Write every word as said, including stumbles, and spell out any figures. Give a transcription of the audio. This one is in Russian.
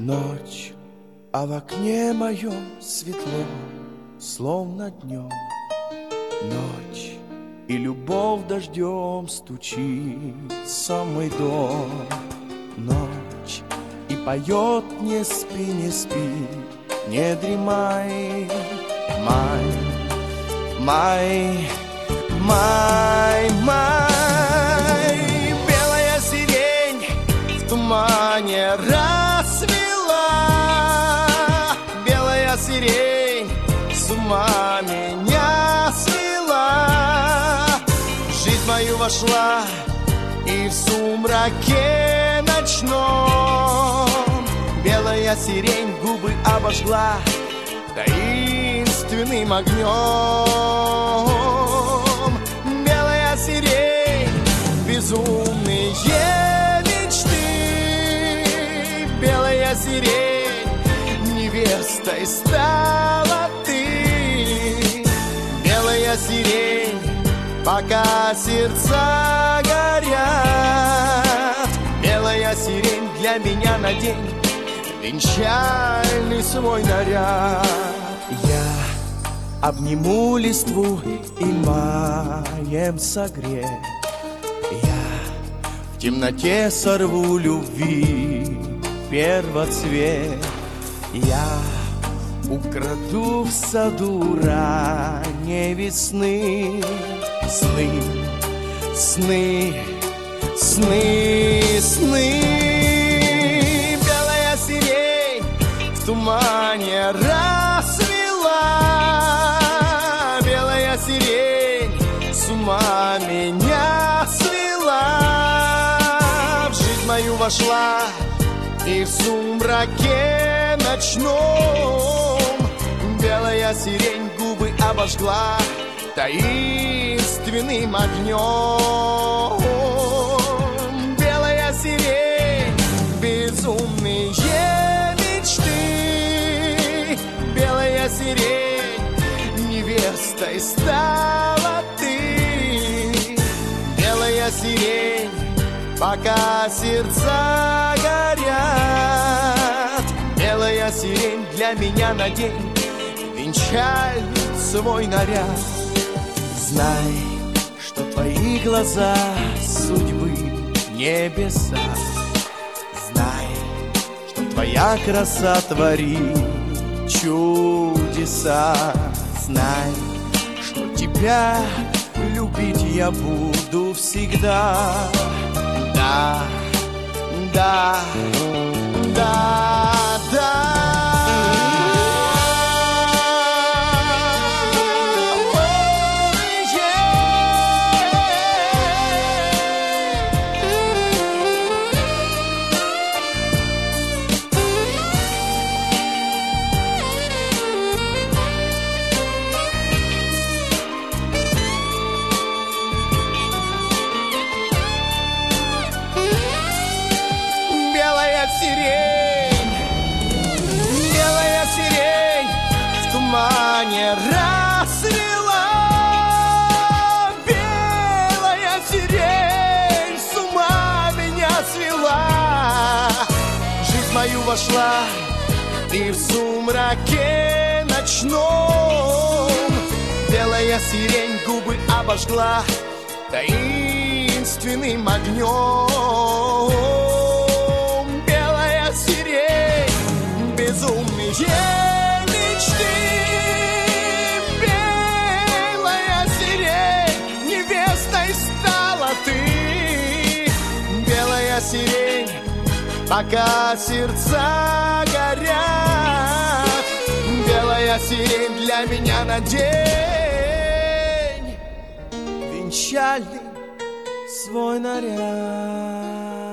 Ночь, а в окне моем светло, словно днем. Ночь, и любовь дождем стучит в самый дом. Ночь, и поет: не спи, не спи, не дремай. Май, май, май, май. Белая сирень в тумане расцвела. Белая сирень с ума меня свела. В жизнь мою вошла и в сумраке ночном белая сирень губы обожгла таинственным огнем. Белая сирень, безумные мечты. Белая сирень, невестой стала ты. Белая сирень, пока сердца горят. Белая сирень, для меня надень венчальный свой наряд. Я обниму листву и маем согреть. Я в темноте сорву любви первоцвет. Я украду в саду ранней весны сны, сны, сны, сны. Белая сирень в тумане расцвела. Белая сирень с ума меня свела. В жизнь мою вошла и в сумраке ночном белая сирень губы обожгла таинственным огнем. Белая сирень, безумные мечты. Белая сирень, невестой стала ты. Белая сирень, пока сердца горят. Белая сирень, для меня надень венчальный свой наряд. Знай, что твои глаза судьбы небеса. Знай, что твоя краса творит чудеса. Знай, что тебя любить я буду всегда. Да, да, да, да. Расцвела. Белая сирень с ума меня свела. В жизнь мою вошла и в сумраке ночном белая сирень губы обожгла таинственным огнем. Белая сирень, безумные мечты. Белая сирень, пока сердца горят. Белая сирень, для меня надень венчальный свой наряд.